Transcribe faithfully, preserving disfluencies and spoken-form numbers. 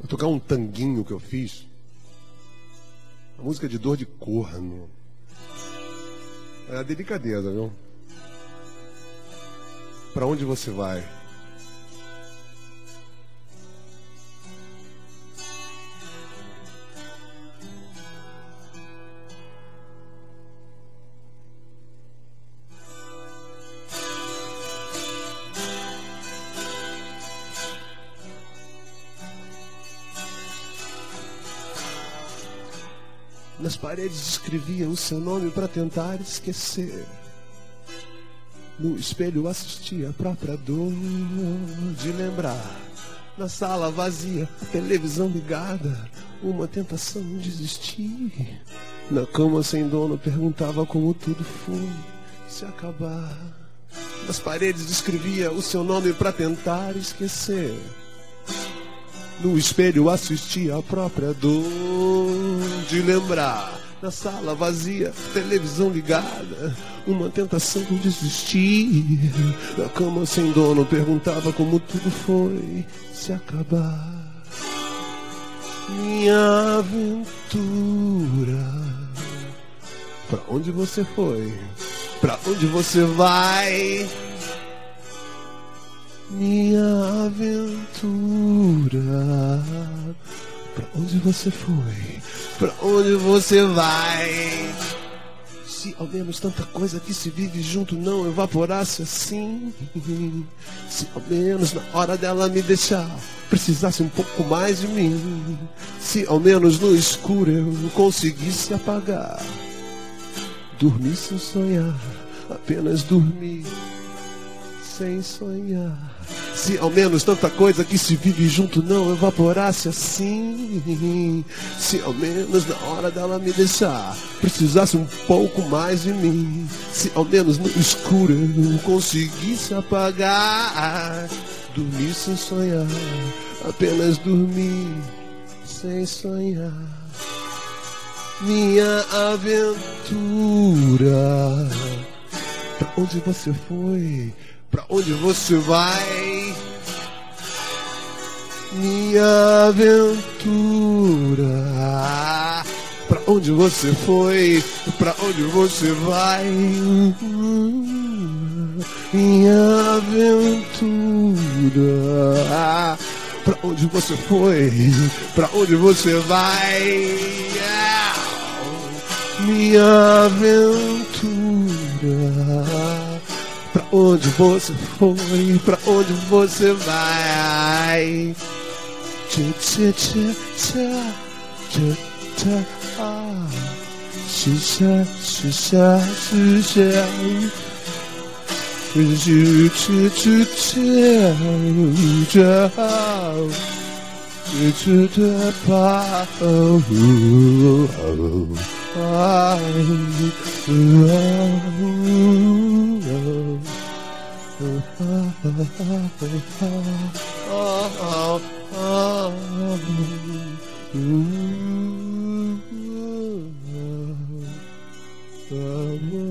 Vou tocar um tanguinho que eu fiz. A música de dor de corno. É a delicadeza, viu? Pra onde você vai? Nas paredes escrevia o seu nome pra tentar esquecer. No espelho assistia a própria dor de lembrar. Na sala vazia, a televisão ligada, uma tentação de desistir. Na cama sem dono perguntava como tudo foi se acabar. Nas paredes escrevia o seu nome pra tentar esquecer. No espelho assistia a própria dor de lembrar. Na sala vazia, televisão ligada, uma tentação de desistir. Na cama sem dono perguntava como tudo foi se acabar. Minha aventura, pra onde você foi? Pra onde você vai? Minha aventura, pra onde você foi? Pra onde você vai? Se ao menos tanta coisa que se vive junto não evaporasse assim. Se ao menos na hora dela me deixar precisasse um pouco mais de mim. Se ao menos no escuro eu conseguisse apagar. Dormir sem sonhar, apenas dormir sem sonhar. Se ao menos tanta coisa que se vive junto não evaporasse assim. Se ao menos na hora dela me deixar precisasse um pouco mais de mim. Se ao menos no escuro eu conseguisse apagar. Dormir sem sonhar, apenas dormir sem sonhar. Minha aventura, pra onde você foi? Pra onde você vai? Minha aventura, pra onde você foi? Pra onde você vai? Minha aventura, pra onde você foi? Pra onde você vai? Minha aventura, pra onde você foi, pra onde você vai? Tchê, tchê, tchê, tchê, tchê, tchê, ah. Xixá, xixá, xixá. Tchê, tchê, tchê, tchê, tchê, tchê, tchê, pá, oh, oh, oh, oh, oh, oh, oh.